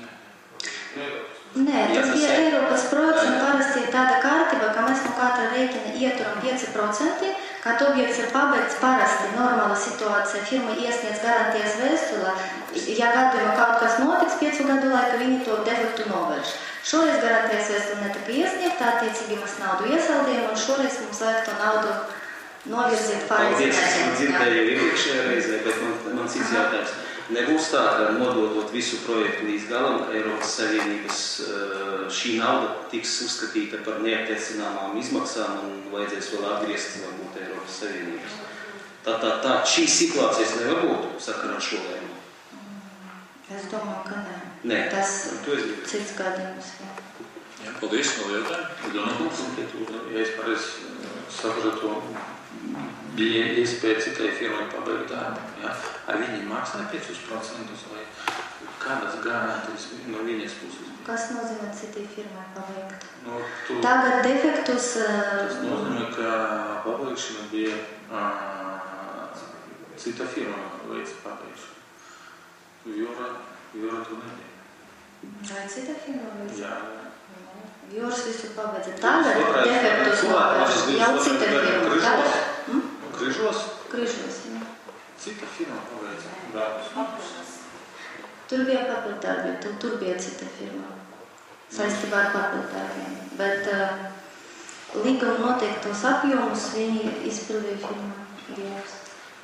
Nē, tas bija Eiropas projekts, un parasti ir tāda kārtība, ka mēs no katra rēķina ieturam pieci procenti, Kad objekts ir pabeigts, parasti normāla situācija, firma iesniedz garantijas vēstuli, ja gadījumā kaut kas notiks piecu gadu laikā, viņi to defektu novērš. Šoreiz garantijas vēstuli netika iesniegta, attiecīgi mēs naudu iesaldījām, un šoreiz mums vajag to naudu novirzīt pareizi. Paldies, es dzirdēju iepriekšējā reizē, bet man, man cits jautājums. Nebūs tā, ka nododot visu projektu līdz galam, Eiropas Savienības šī nauda tiks uzskatīta par neattiecināmām izmaksām un vajadzēs vēl atgriezt varbūt Eiropas Savienības. Tā, tā, tā, šīs situācijas nevar būt sakarā ar šo lēmumu? Es domāju, ka nē. Nē. Tas cits gadījums. Jā, paldies, vēl jautājumu. Ja es pareizi sapratu, bija iespēja citai firmai pabeigt darbu. Ja? Ar viņi maksāja piecus procentus vai kādas garantijas no viņas puses? Kas nozīmē citai firmai pabeigt? Nu, tu, Tagad defektus... Tas nozīmē, ka pabeigšana bija uh, cita firma veica pabeigšanu. Jura, Jura tu nebija. Vai cita firma veica? Jā. Jūras visu pabeidza. Tagad defektus novērš. Jau cita firma. Tagad... Hmm? Križos? Križos, jā. Cita firma pabeidza darbus. Tur bija papildarbi, tur, tur bija cita firma. Saistībā ar papildarbiem. Bet uh, līguma noteiktos apjomus viņi izpildīja firma. Jūras.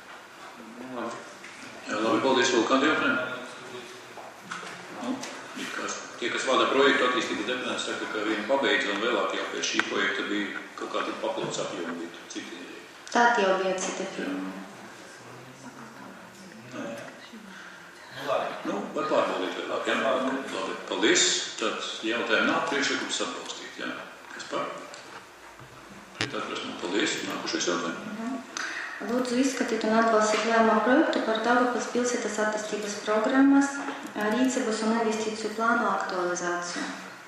Jā, labi, paldies. Vēl kādi jautājumi? Nu, tie, kas vada projektu attīstības deputāts, saka, ka viņi pabeidza un vēlāk jau pēc šī projekta bija kaut kādi papildus apjomi, bija citi. Tā jau bija cita firma. Nu, var pārbaudīt vēlāk, jā? Labi, paldies. Tad jautājumu nav priekšlikums atbalstīt, jā? Kas par? Pret atprasmu, paldies. Nākušais jautājums. Lūdzu izskatīt un atbalstīt lēmumu projektu par Daugavpils pilsētas attīstības programmas rīcības un investīciju plānu aktualizāciju.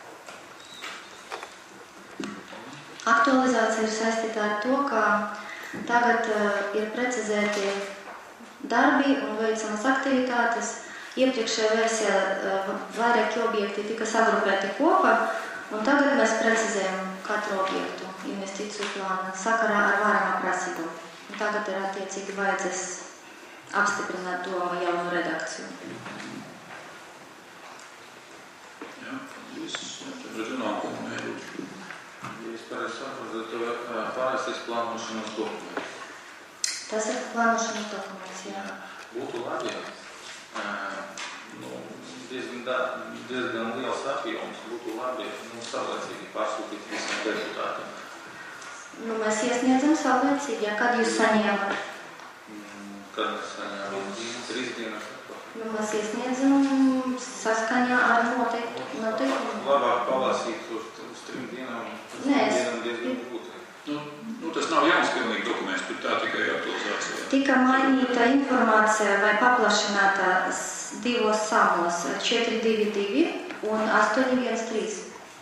Aktualizācija ir saistīta ar to, ka tagad uh, ir precizēti darbi un veicamas aktivitātes. Iepriekšējā versijā uh, vairāki objekti tika sagrupēti kopā, un tagad mēs precizējam katru objektu investīciju plānu sakarā ar vairākām prasībām. Un tagad ir attiecīgi vajadzēs apstiprināt doma jaunu redakciju. Jā, paldies. Tad nākumu mērūtu. Es pareizi saprotu, ka pārēsties plānošanas dokuments. Tas ir plānošanas dokuments, jā. Būtu labi, nu, diezgan, da, diezgan liels apjoms, būtu labi, nu, savlaicīgi pārsūtīt visiem deputātiem. Nu, mēs iesniedzam savlaicīgi, ja kad jūs saņēmat? Kad mēs saņēmām? Trīs dienas. Nu, mēs iesniedzam saskaņā ar noteiktu. noteiktu. Labāk palasīt uz, uz trim dienām. Nē, es... Diezgan būtu. Nu, nu, tas nav jauns pilnīgi dokuments, tur tā tikai aktualizācija. Tika mainīta informācija vai paplašināta divos samos četri divi divi un astoņi viens trīs.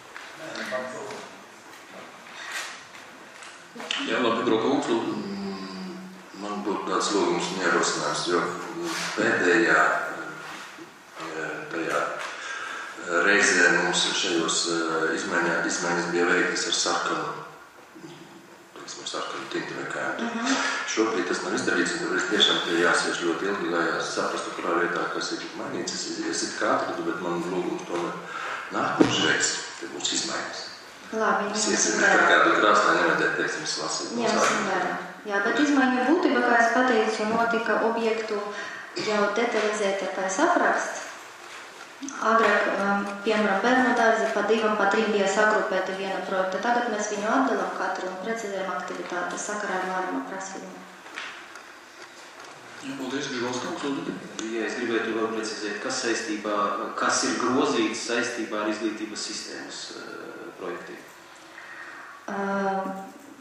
Jā, labi, Brokovums. Man būtu tāds lūgums un ierosinājums, jo pēdējā tajā reizē mums šajos izmaiņā, izmaiņas bija veiktas ar sarkanu, teiksim, sarkanu tinti vai kā. Uh-huh. Šobrīd tas nav izdarīts, un es tiešām tie jāsiež ļoti ilgi, lai saprastu, kurā vietā, kas ir mainīts. Es, es it kā atradu, bet man lūgums tomēr nākošreiz, te būs izmaiņas. Labi, ņemsim vērā. Kā kādu krāstā nevajadzētu, teiksim, es lasīt. Ņemsim vērā. Jā, bet izmaiņu būtība, kā es pateicu, notika objektu jau detalizētākais apraksts. Agrāk, um, piemēram, bērnu dārzi pa divam, pa trim bija sagrupēta viena projekta. Tagad mēs viņu atdalam katru un precizējam aktivitātes sakarā ar vairuma prasībām. Jā, paldies, Gžvalskams, lūdzu. Ja es gribētu vēl precizēt, kas saistībā, kas ir grozīts saistībā ar izglītības sistēmas uh, projektiem? Uh,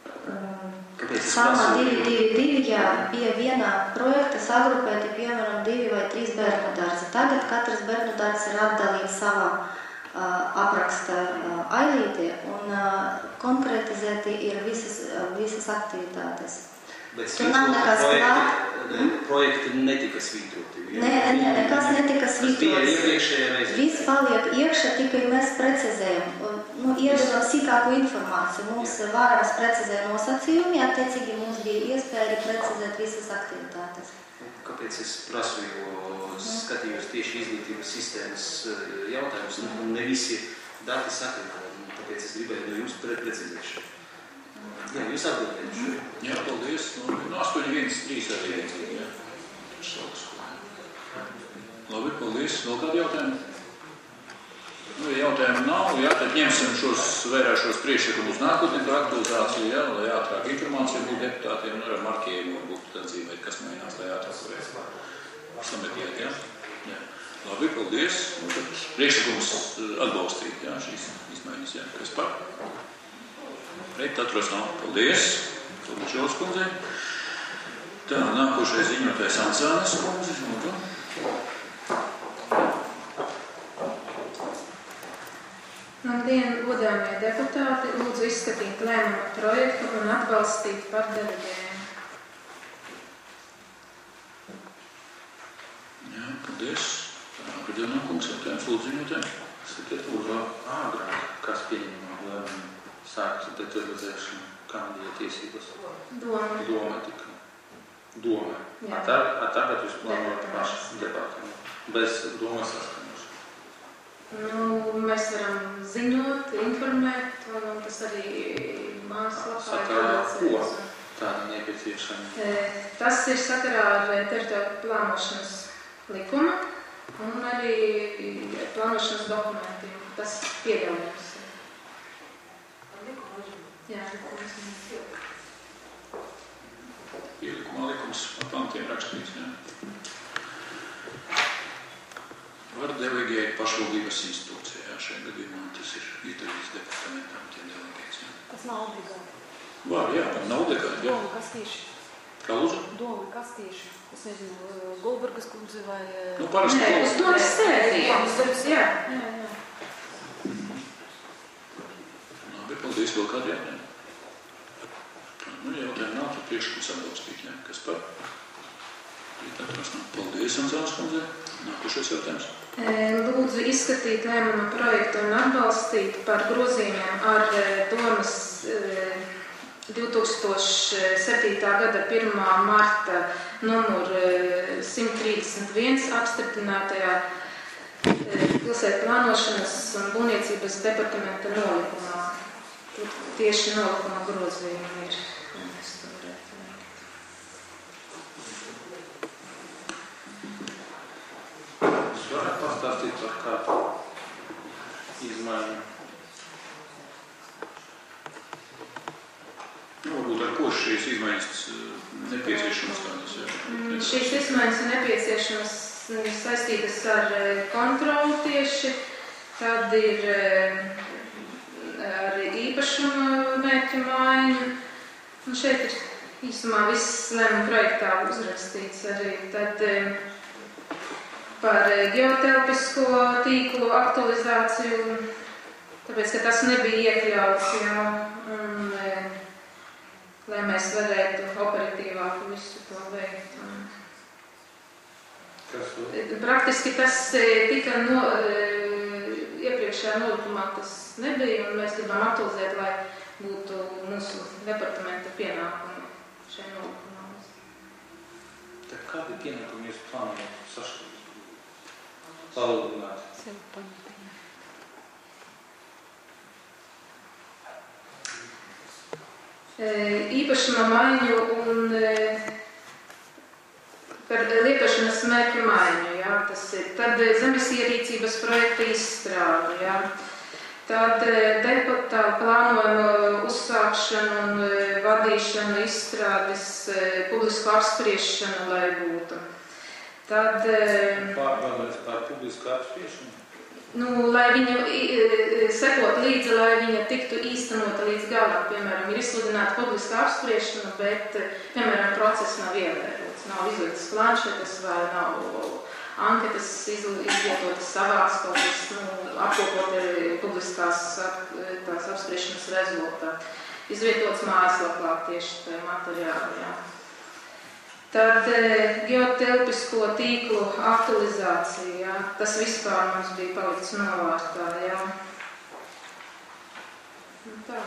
Sama divi divi divi, jā, bija vienā projekta sagrupēti, piemēram, divi vai trīs bērnu dārzi. Tagad katrs bērnu dārzs ir atdalīts savā uh, apraksta uh, ailītē un uh, konkretizēti ir visas, uh, visas aktivitātes. Bet tur nav nekas klāt. projekti netika svītroti. Nē, nē, nekas netika svītrots. Tas bija iepriekšējā reizē. Viss paliek iekšā, tikai mēs precizējam, nu, iedodam sīkāku informāciju. Mums vairākas precizē nosacījumi, attiecīgi mums bija iespēja arī precizēt visas aktivitātes. Kāpēc es prasu, jo skatījos tieši izglītības sistēmas jautājumus, un ne visi dati sakrita, tāpēc es gribēju no jums precizēšanu. Jā, jūs atbildējat šo. Jā, paldies. No astoņi viens trīs arī iedzīgi, jā. Labi, paldies. Vēl kādi jautājumi? Nu, ja jautājumu nav, jā, tad ņemsim šos, vairāk šos priekšlikumus nākotnē par aktualizāciju, jā, lai ātrāk informācija būtu deputātiem, un ar marķējumu varbūt tad zīmēt, kas mainās, lai ātrāk varētu sametiet, jā. jā. Labi, paldies. Nu, tad priekšlikums atbalstīt, jā, šīs izmaiņas, jā. Kas par? Pret atturas nav. Paldies. Paldies Žolas kundzei. Tā, nākošais ziņotājs Anzānes kundze. Lūdzu. Labdien, godājamie deputāti. Lūdzu izskatīt lēmumu projektu un atbalstīt par delegējumu. Jā, paldies. Godājamā kungs, jautājums lūdzu ziņotājiem. Sakiet, lūdzu, āgrāk, kas pieņemā lēmumu sākt detalizēšanu, kāda ir tiesības? Doma. Doma tikai. Doma. A, tā, a tagad jūs plānojat paši debatēm, bez domas saskaņošanu? Nu, mēs varam ziņot, informēt, un tas arī mājaslapā. Sakarā ko tāda nepieciešama? Tas ir sakarā ar teritoriju plānošanas likumu un arī plānošanas dokumentiem. Tas pieļaujams. Jā, likums. Ielikumā likums par pantiem rakstīts, jā. Var delegēt pašvaldības institūcijā, šajā gadījumā tas ir izdarīts departamentam, tie delegēts, jā. Tas nav obligāti. Var, jā, nav obligāti, jā. Doma, kas tieši? Kā lūdzu? Doma, kas tieši? Es nezinu, Goldbergas kundze vai... Nu, parasti Nē, uz domas sēdījums, jā. jā, jā. Labi, paldies, vēl kādi jautājumi? Nu, jautājumi nav, tad priekšlikums atbalstīt, jā. Kas par? Paldies, Anzānes kundze. Nākošais jautājums. Lūdzu izskatīt lēmuma projektu un atbalstīt par grozījumiem ar domas divi tūkstoši septītā gada pirmā marta numur simt trīsdesmit viens apstiprinātajā pilsētu plānošanas un būvniecības departamenta nolikumā. Tieši nolikuma grozījumi ir. Jūs varat pastāstīt par kādu izmaiņu? Nu, varbūt ar ko šīs izmaiņas nepieciešamas tādas, jā? Šīs izmaiņas ir nepieciešamas saistītas ar kontroli tieši, tad ir ar īpašuma mērķu maiņu. Un šeit ir īsumā viss lēmuma projektā uzrakstīts arī. Tad par geotelpisko tīklu aktualizāciju, tāpēc, ka tas nebija iekļauts, jā, un lai mēs varētu operatīvāk visu to veikt. Kas to? Praktiski tas tika no, iepriekšējā nolikumā tas nebija, un mēs gribam aktualizēt, lai būtu mūsu departamenta pienākumi šajā nolikumā. Tad kādi pienākumi jūs plānojat sašķirt? Palūdināt? Sev paņemt. Īpašuma maiņu un par lietošanas mērķu maiņu, jā, tas ir. Tad zemes ierīcības projekta izstrāde, jā. Tad deputāta plānojuma uzsākšanu un vadīšanu izstrādes publisku apspriešanu, lai būtu. Tad... Pārbaudēs par publisku apspriešanu? Nu, lai viņu sekot līdzi, lai viņa tiktu īstenota līdz galam. Piemēram, ir izsludināta publiska apspriešana, bet, piemēram, process nav ievērots. Nav izliktas planšetes vai nav anketas izvietotas savās kaut kas, nu, apkopot publiskās tās apspriešanas rezultāti. Izvietots mājaslapā tieši tajā materiālā, jā. Tad geotelpisko tīklu aktualizācija, jā, tas vispār mums bija palicis novārtā, jā. Tā.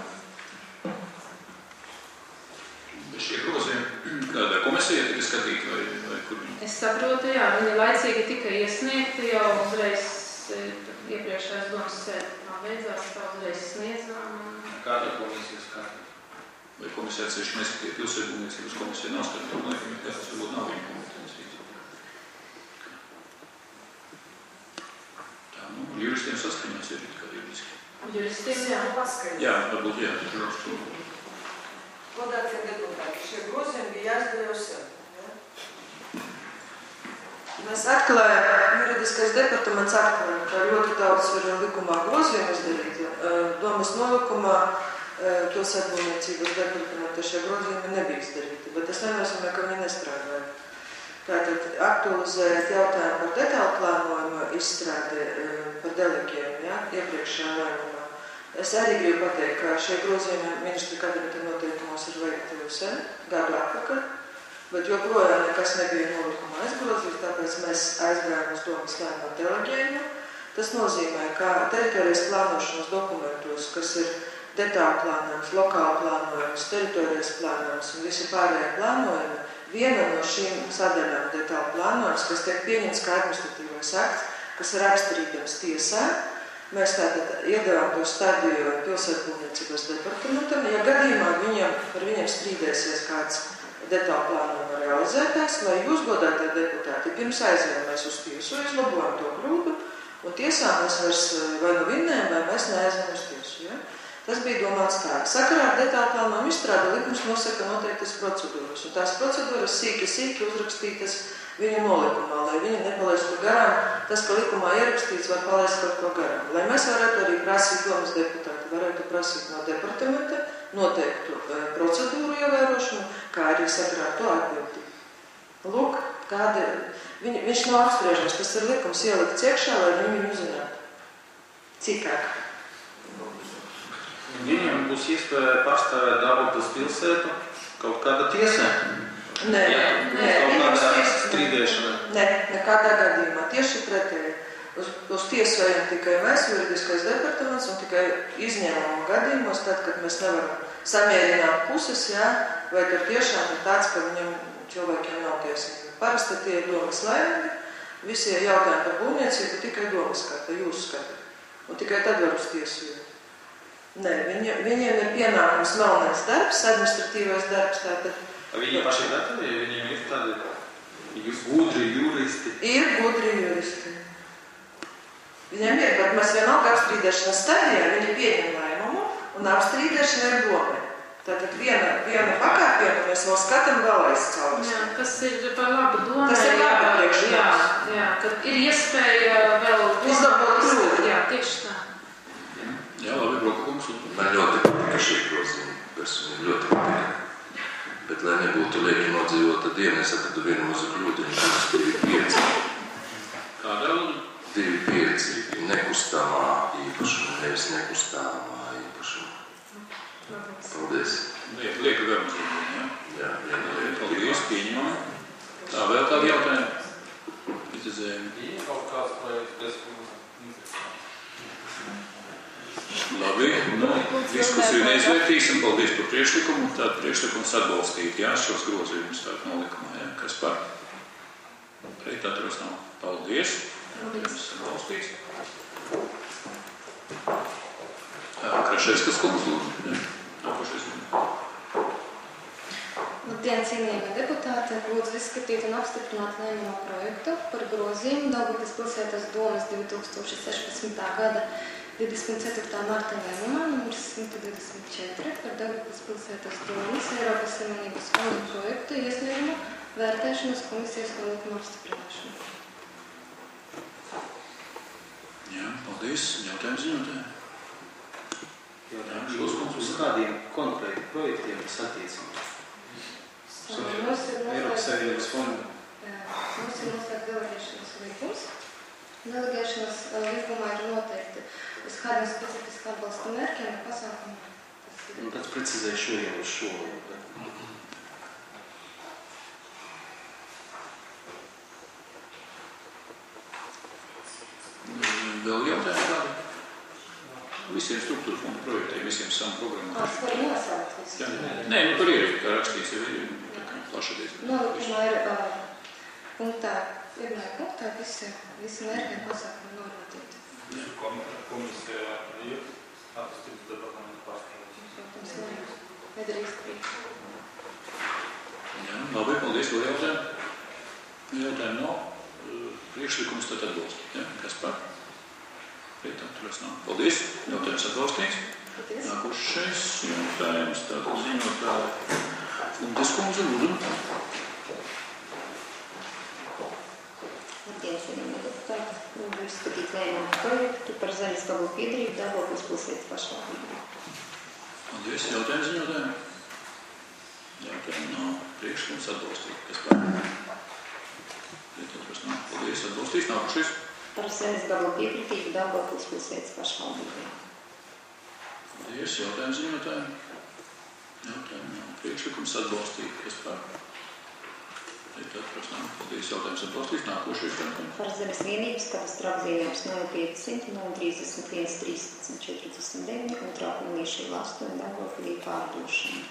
Šie grozījumi kādā komisijā tika skatīti vai, vai kur viņi? Es saprotu, jā, viņi laicīgi tika iesniegti jau uzreiz iepriekšējās domas sēdē beidzās, tā uzreiz sniedzām. Kāda komisijas kārta? Vai komisija atsevišķi neskatīja pilsētbūvniecības komisija nav skatīta, lai tas varbūt nav viņa kompetencija. Tā, nu, juristiem saskaņots ir kā juridiski. Juristiem, jā. Jā, varbūt, jā, žurnālistu. Godātie deputāti, šie grozījumi bija jāizdara jau sen. Ja? Mēs atklājām, juridiskais departaments atklājām, ka ļoti daudz ir likumā grozījumi izdarīti. Domas nolikumā pilsētbūvniecības departamenta šie grozījumi nebija izdarīti, bet tas nenozīmē, ka viņi nestrādāja. Tātad aktualizējot jautājumu par detālu plānojumu izstrādi par delegiem, ja, iepriekšējā lēmumā. Es arī gribu pateikt, ka šie grozījumi ministra kabineta noteikumos ir veikti jau sen, gadu atpakaļ, bet joprojām nekas nebija nolikumā aizgrozīts, tāpēc mēs aizgājām uz domas lēmumu delegējumu. Tas nozīmē, ka teritorijas plānošanas dokumentos, kas ir detālu plānojums, lokāla plānojums, teritorijas plānojums un visi pārējie plānojumi, viena no šīm sadaļām detālu plānojums, kas tiek pieņemts kā administratīvais akts, kas ir apstrīdams tiesā, mēs tātad iedevām to stadiju pilsētbūvniecības departamentam. Ja gadījumā viņam, par viņiem strīdēsies kāds detālu plānojuma realizētājs, lai jūs, godātie deputāti, pirms aizējām mēs uz tiesu, izlabojam to kļūdu, un tiesā mēs vairs vai nu vinnējam, vai mēs neaizējam uz tiesu. Ja? Tas bija domāts tā. Sakarā ar detālu plānojumu izstrādi likums nosaka noteiktas procedūras, un tās procedūras sīki, sīki uzrakstītas viņu nolikumā, lai viņi nepalaistu garām. Tas, ka likumā ierakstīts, var palaist kaut ko garām. Lai mēs varētu arī prasīt domas deputāti, varētu prasīt no departamenta noteiktu procedūru ievērošanu, kā arī sakarā ar to atbildību. Lūk, kāda, viņ, viņš nav apspriežams, tas ir likums ielikts iekšā, lai viņi viņu zinātu. Cikāk. Viņiem būs iespēja pārstāvēt Daugavpils pilsētu kaut kāda tiesā? Nē, nē, kādā strīdēšanā. Nē, nekādā gadījumā. Tieši pretēji. Uz, uz tiesu ejam tikai mēs, juridiskais departaments, un tikai izņēmumu gadījumos, tad, kad mēs nevaram samierināt puses, jā, vai tur tiešām ir tāds, ka viņam cilvēkiem nav tiesība. Parasti tie ir domas lēmumi, visi jautājumi par būvniecību tikai domas skata, jūs skata. Un tikai tad var uz tiesu iet. Nē, viņi, viņiem ir pienākums melnais darbs, administratīvais darbs, tātad. Viņi paši gatavi, viņiem ir tādi jūs gudri juristi? Ir gudri juristi. Viņiem ir, bet mēs vienalga apstrīdēšanas stadijā, viņi pieņem lēmumu un apstrīdēšana ir domē. Tātad viena, viena pakāpiena mēs vēl skatām vēl aizcauras. Jā, tas ir par labu domē. Tas ir labi priekšlikums. Jā, jā, kad ir iespēja vēl uzlabot kļūdu. Jā, tieši tā. Jā, labi, Brokakums. Man ļoti patika šī grozījuma, personīgi ļoti patika. Bet, lai nebūtu lieki nodzīvota diena, es atradu vienu mazu kļūdiņu, kas divi pieci. Kādā? Divi pieci nekustamā īpašuma, nevis nekustamā īpašuma. Paldies. Lieka garmas līdzi, jā? Jā, viena lieta. Paldies, pieņemam. Tā, vēl kādi jautājumi? Izdzējumi. Ir kaut kāds projekts, kas Labi, nu, diskusiju neizvērtīsim. Paldies par priekšlikumu. Tātad priekšlikums atbalstīt, jā, šos grozījumus tātad nolikumā, jā. Kas par? Pret atturas nav. Paldies. Paldies. Atbalstīts. Kraševskas kungs, lūdzu. Nākošais. Labdien, cienījamie deputāti! Lūdzu izskatīt un apstiprināt lēmumu projektu par grozījumu Daugavpils pilsētas domas divi tūkstoši sešpadsmitā gada divdesmit ceturtā marta lēmumā numurs simt divdesmit četri par Daugavpils pilsētas domas Eiropas Savienības fondu projektu iesniegumu vērtēšanas komisijas nolīguma apstiprināšanu. Jā, paldies. Jautājums ziņotājiem. Jautājums uz kādiem konkrēti projektiem tas attiecībā? Eiropas Savienības fondu. Mums ir noslēgt delegēšanas līgums. Delegēšanas līgumā ir noteikti uz kādiem specifiski atbalsta mērķiem un pasākumiem. Un pēc precizēju šo jau uz šo. Vēl jautājumi kādi? Visiem struktūra fondu projektiem, visiem savu programmu. Kāds var nosaukt visu? Nē, nu tur ir, kā rakstīts, ir plaša diezgan. Nolikumā ir uh, punktā, pirmā punktā visi, visi mērķiem pasākumi norādīti. Komisija ir attīstības departamentu pārstāvjums. Nedarīs krīt. Jā, labi, paldies, vēl jautājumu. Jautājumu nav. Priekšlikums tad atbalstīt, ja? Kas par? Pēc atturēs nav. Paldies, jautājums atbalstīts. Nākošais jautājums, tātad ziņotāja Fundes kundze, lūdzu. Labdien, cienījamie deputāti. Lūdzu izskatīt lēmumu projektu par zaļas gabalu piederību Daugavpils pilsētas pašvaldībā. Paldies, jautājums ziņotājiem. Jautājumu nav. Priekšlikums atbalstīt. Kas par? Pēc atturēs nav. Paldies, atbalstīs. Nākošais. Par zaļas gabalu piekritību Daugavpils pilsētas pašvaldībā. Paldies, jautājums ziņotājiem. Jautājumu nav. Priekšlikums atbalstīt. Kas par? Pēc atturēs nav. Paldies, jautājums atbalstīs. Nākošais jautājums. Par zemes vienības katastru apzīmējums nulle pieci nulle trīsdesmit viens trīsdesmit četrdesmit deviņi un Trakumīša ila astoņi Daugavpilī pārdošana.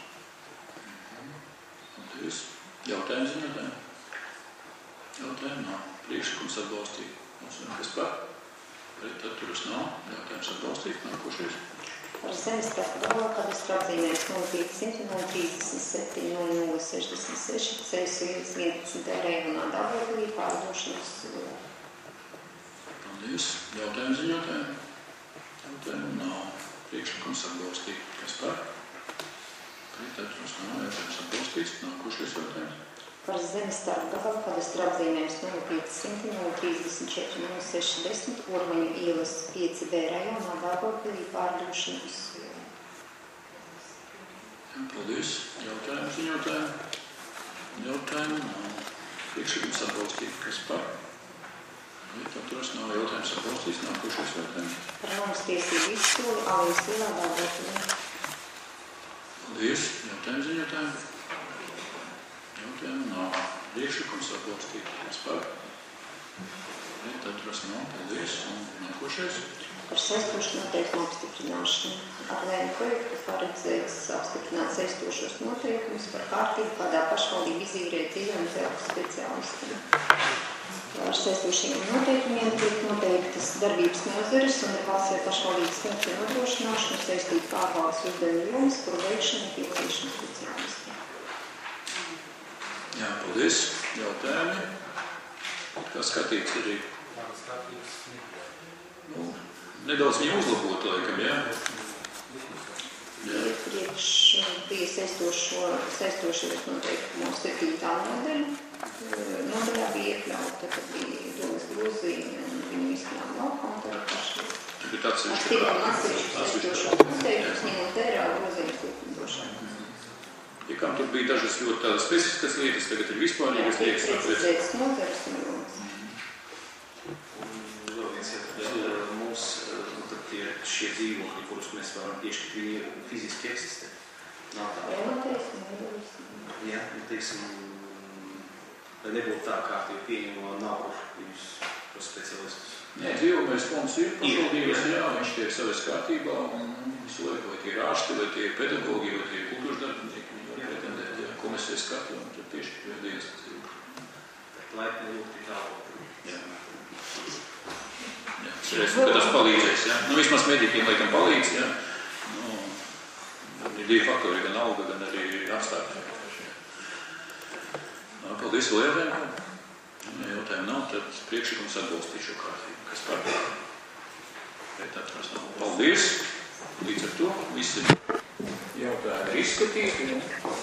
Paldies. Jautājums ziņotājiem. Jautājumu nav. Priekšlikums atbalstīt. Kas par? Pret atturas nav. Jautājums atbalstīt. Nākošais. Par zemes katastru apzīmējums nulle pieci nulle trīsdesmit septiņi nulle nulle sešdesmit seši ceļas ielas vienpadsmit rejonā Daugavpilī pārdošanas. Paldies. Jautājumu ziņotājiem. Jautājumu nav. Priekšlikums atbalstīt. Kas par? Pret atturas nav. Jautājums atbalstīts. Nākošais jautājums. Par zemes starpgabalu katastru apzīmējums nulle pieci nulle trīsdesmit četri nulle sešdesmit Urmaņu ielas pieci B rajonā Daugavpilī pārdošanas. Paldies. Jautājumu ziņotājiem. Jautājumu nav. Priekšlikums atbalstīt. Kas par? Pret atturas nav. Jautājums atbalstīts. Nākošais jautājums. Par nomas tiesību izsoli Alijas ielā Daugavpilī. Paldies. Jautājumu ziņotājiem. Jautājumu nav. Priekšlikums atbalstīt. Kas par? Pret atturas nav. Paldies. Un nākošais. Par saistošu noteikumu apstiprināšanu. Ar lēmumu projektu paredzēts apstiprināt saistošos noteikumus par kārtību, kādā pašvaldība izīrē ceļu un telpu speciālistiem. Ar saistošiem noteikumiem tiek noteiktas darbības nozares un ir valsts vai pašvaldības funkciju nodrošināšanu saistīt pārvaldes uzdevumu jomas, kuru veikšana nepieciešama speciālistiem. Jā, paldies. Jautājumi. Kā skatīts arī? Nu, nedaudz viņu uzlabot, laikam, jā? Jā. Priekš bija saistošo, saistošos noteikumos septītā nodaļa. Nodaļā bija iekļauta, tad bija domas grozījumi un viņu izskatām laukā un tagad paši. Tagad atsevišķi. Atsevišķi atsevišķi saistošos noteikumus, ņemot vērā grozījumus likumdošanu. Ja kam tur bija dažas ļoti tādas specifiskas lietas, tagad ir vispārīgas lietas. Jā, precizētas nozares un jomas. Un vēl viens jautājums. Mums tad tie šie dzīvokļi, kurus mēs varam piešķirt, viņi fiziski eksistē. Nav tā. Remontēsim, nedarīsim. Jā, nu teiksim, lai nebūtu tā kārtība pieņemama nav viņus par specialistus. Nē, dzīvokļu fonds ir pašvaldības, jā, viņš tiek savas kārtībā un visu laiku, vai tie ir ārsti, vai tie ir pedagogi, vai tie ir kultūras darbinieki. Komisijas skatā un tad piešķirt vēl dienas dzīvokļu. Laipni lūgti tālāk. Jā. Jā, cerēsim, ka tas palīdzēs, jā. Nu, vismaz medikiem laikam palīdz, jā. Nu, ir divi faktori, gan alga, gan arī apstākļi. Nu, paldies, vēl jautājumu. Ja jautājumu nav, tad priekšlikums atbalstīs šo kārtību. Kas par? Pret atturas nav. Paldies. Līdz ar to visi jautājumi ir izskatīti.